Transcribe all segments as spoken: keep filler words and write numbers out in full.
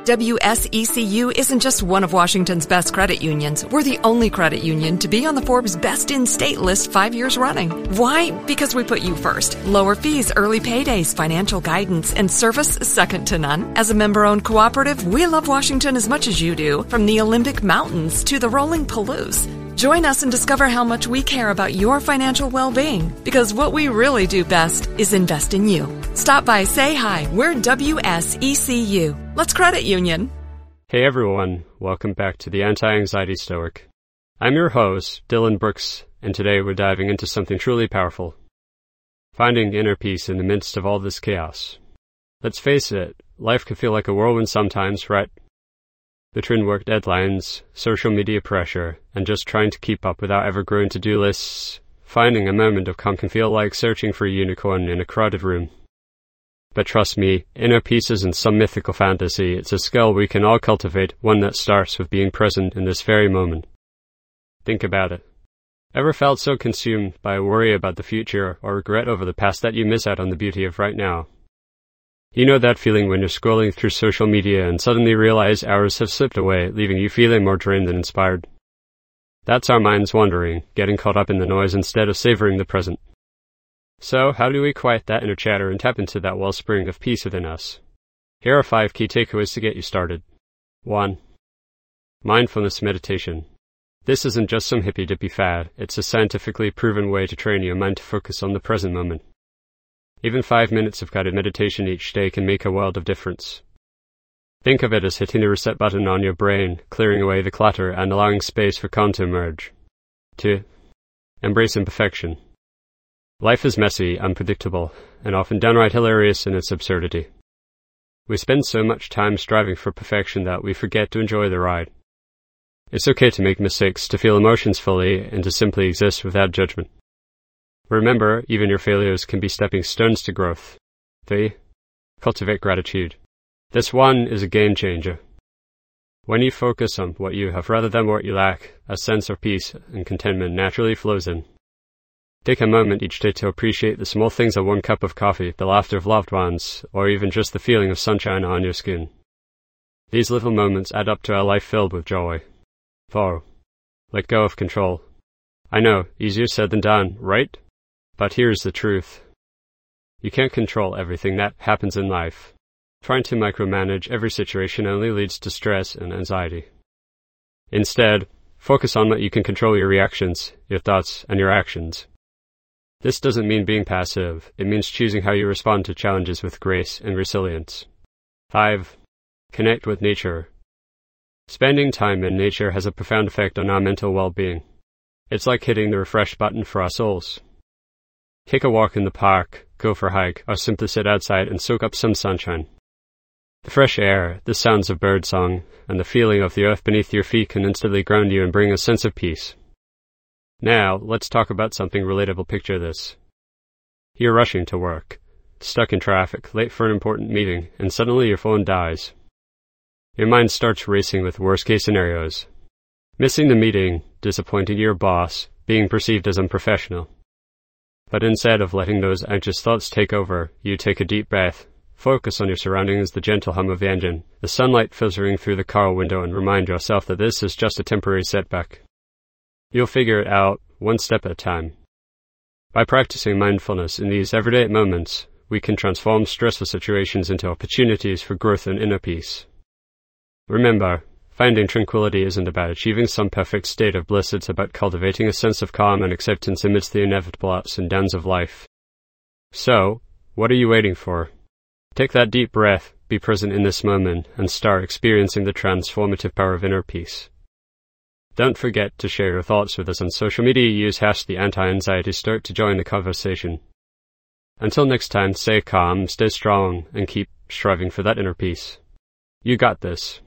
W S E C U isn't just one of Washington's best credit unions. We're the only credit union to be on the Forbes Best in State list five years running. Why? Because we put you first. Lower fees, early paydays, financial guidance, and service second to none. As a member-owned cooperative, we love Washington as much as you do, from the Olympic Mountains to the rolling Palouse. Join us and discover how much we care about your financial well-being, because what we really do best is invest in you. Stop by, say hi. We're W S E C U. Let's credit union. Hey everyone, welcome back to the Anti-Anxiety Stoic. I'm your host, Dylan Brooks, and today we're diving into something truly powerful. Finding inner peace in the midst of all this chaos. Let's face it, life can feel like a whirlwind sometimes, right? Between work deadlines, social media pressure, and just trying to keep up without ever-growing to-do lists, finding a moment of calm can feel like searching for a unicorn in a crowded room. But trust me, inner peace isn't some mythical fantasy. It's a skill we can all cultivate, one that starts with being present in this very moment. Think about it. Ever felt so consumed by a worry about the future or regret over the past that you miss out on the beauty of right now? You know that feeling when you're scrolling through social media and suddenly realize hours have slipped away, leaving you feeling more drained than inspired? That's our minds wandering, getting caught up in the noise instead of savoring the present. So, how do we quiet that inner chatter and tap into that wellspring of peace within us? Here are five key takeaways to get you started. one. Mindfulness meditation. This isn't just some hippy-dippy fad, it's a scientifically proven way to train your mind to focus on the present moment. Even five minutes of guided meditation each day can make a world of difference. Think of it as hitting the reset button on your brain, clearing away the clutter and allowing space for calm to emerge. two. Embrace imperfection. Life is messy, unpredictable, and often downright hilarious in its absurdity. We spend so much time striving for perfection that we forget to enjoy the ride. It's okay to make mistakes, to feel emotions fully, and to simply exist without judgment. Remember, even your failures can be stepping stones to growth. three. Cultivate gratitude. This one is a game changer. When you focus on what you have rather than what you lack, a sense of peace and contentment naturally flows in. Take a moment each day to appreciate the small things of one cup of coffee, the laughter of loved ones, or even just the feeling of sunshine on your skin. These little moments add up to a life filled with joy. four. Let go of control. I know, easier said than done, right? But here's the truth. You can't control everything that happens in life. Trying to micromanage every situation only leads to stress and anxiety. Instead, focus on what you can control: your reactions, your thoughts, and your actions. This doesn't mean being passive. It means choosing how you respond to challenges with grace and resilience. five. Connect with nature. Spending time in nature has a profound effect on our mental well-being. It's like hitting the refresh button for our souls. Take a walk in the park, go for a hike, or simply sit outside and soak up some sunshine. The fresh air, the sounds of birdsong, and the feeling of the earth beneath your feet can instantly ground you and bring a sense of peace. Now, let's talk about something relatable. Picture this. You're rushing to work, stuck in traffic, late for an important meeting, and suddenly your phone dies. Your mind starts racing with worst-case scenarios. Missing the meeting, disappointing your boss, being perceived as unprofessional. But instead of letting those anxious thoughts take over, you take a deep breath, focus on your surroundings, the gentle hum of the engine, the sunlight filtering through the car window, and remind yourself that this is just a temporary setback. You'll figure it out one step at a time. By practicing mindfulness in these everyday moments, we can transform stressful situations into opportunities for growth and inner peace. Remember, finding tranquility isn't about achieving some perfect state of bliss. It's about cultivating a sense of calm and acceptance amidst the inevitable ups and downs of life. So, what are you waiting for? Take that deep breath, be present in this moment, and start experiencing the transformative power of inner peace. Don't forget to share your thoughts with us on social media. Use hash the Anti-Anxiety Stoic to join the conversation. Until next time, stay calm, stay strong, and keep striving for that inner peace. You got this.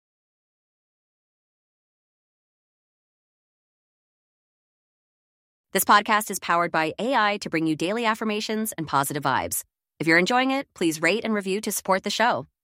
This podcast is powered by A I to bring you daily affirmations and positive vibes. If you're enjoying it, please rate and review to support the show.